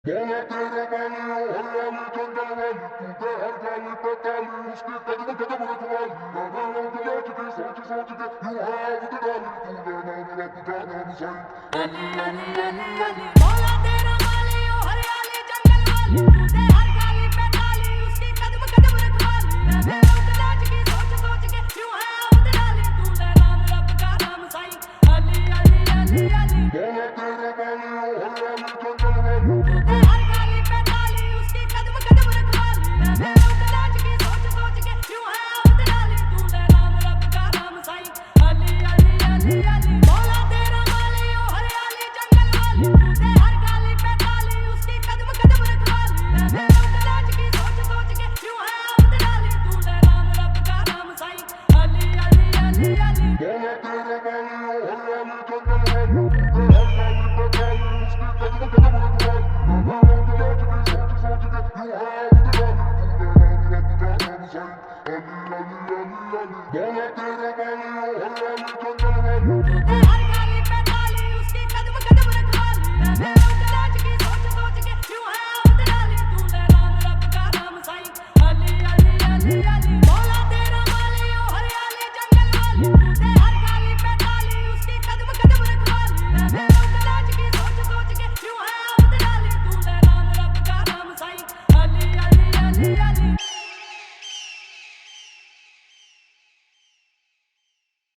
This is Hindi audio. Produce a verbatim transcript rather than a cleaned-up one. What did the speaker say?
बोला तेरे वाली ओ हरियाली जंगल वाली तू हर गाली पे काली उसकी कदम कदम रखवाली मैंने लोग नाच के सोच सोच के यू हैव द गाली तूने नाम रब का नाम सही अली अली अली अली बोला तेरा वाली ओ हरियाली जंगल वाली तूने हर गाली पे काली उसकी कदम कदम रखवाली मैंने लोग नाच के सोच सोच के यू हैव द गाली तूने नाम रब का नाम सही अली अली अली अली बोला तेरे वाली ओ हरियाली जंगल वाली तूने हर गाली पे काली उसकी कदम कदम रखवाली मैंने लोग नाच के सोच सोच के यू हैव द गाली तूने नाम रब का नाम सही अली अली अली अली बोला तेरा वाली ओ हरियाली जंगल वाली तूने हर गाली पे काली उसकी कदम कदम रखवाली मैंने लोग नाच के सोच सोच के यू हैव द गाली तूने नाम रब का नाम सही अली अली अली अली बोला तेरे वाली ओ हरियाली जंगल वाली तूने हर गाली पे काली उसकी कदम कदम रखवाली मैंने लोग नाच के सोच सोच के यू हैव द गाली तूने नाम रब का नाम सही अली अली अली अली बोला तेरे वाली ओ हरियाली जंगल वाली तूने